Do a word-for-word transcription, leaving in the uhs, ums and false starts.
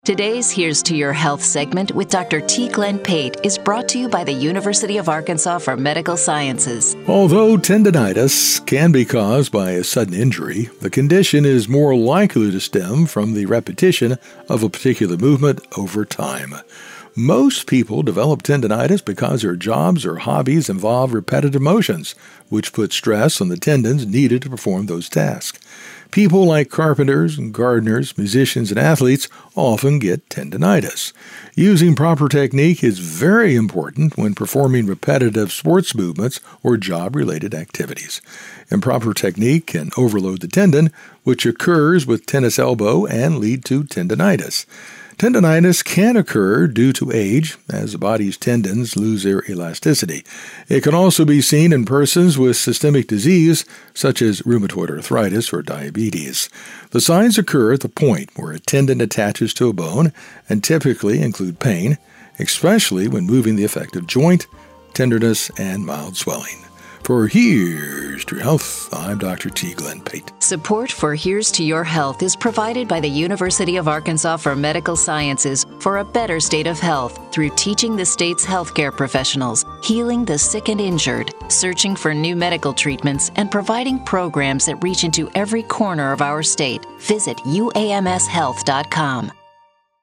Today's Here's to Your Health segment with Doctor T. Glenn Pate is brought to you by the University of Arkansas for Medical Sciences. Although tendinitis can be caused by a sudden injury, the condition is more likely to stem from the repetition of a particular movement over time. Most people develop tendinitis because their jobs or hobbies involve repetitive motions, which put stress on the tendons needed to perform those tasks. People like carpenters and gardeners, musicians, and athletes often get tendinitis. Using proper technique is very important when performing repetitive sports movements or job-related activities. Improper technique can overload the tendon, which occurs with tennis elbow and lead to tendinitis. Tendinitis can occur due to age, as the body's tendons lose their elasticity. It can also be seen in persons with systemic disease, such as rheumatoid arthritis or diabetes. The signs occur at the point where a tendon attaches to a bone and typically include pain, especially when moving the affected joint, tenderness, and mild swelling. For Here's to Your Health, I'm Doctor T. Glenn Pate. Support for Here's to Your Health is provided by the University of Arkansas for Medical Sciences for a better state of health through teaching the state's healthcare professionals, healing the sick and injured, searching for new medical treatments, and providing programs that reach into every corner of our state. Visit U A M S health dot com.